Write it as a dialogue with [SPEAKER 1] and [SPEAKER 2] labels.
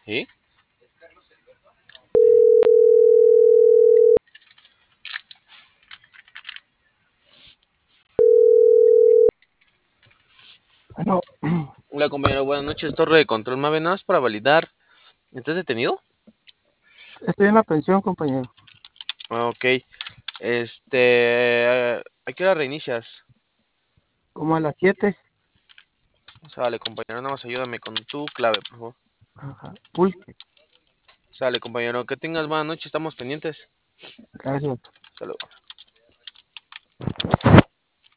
[SPEAKER 1] ¿Sí?
[SPEAKER 2] Bueno,
[SPEAKER 1] Hola compañero, buenas noches. Torre de control Mave, nada más para validar. ¿Estás detenido?
[SPEAKER 2] estoy en la pensión, compañero.
[SPEAKER 1] Ah, ok. ¿A qué hora reinicias?
[SPEAKER 2] Como a las 7.
[SPEAKER 1] Sale, compañero, nada más ayúdame con tu clave, por favor.
[SPEAKER 2] Ajá. Pulque.
[SPEAKER 1] Sale, compañero, que tengas buena noche, estamos pendientes.
[SPEAKER 2] Gracias.
[SPEAKER 1] Hasta luego.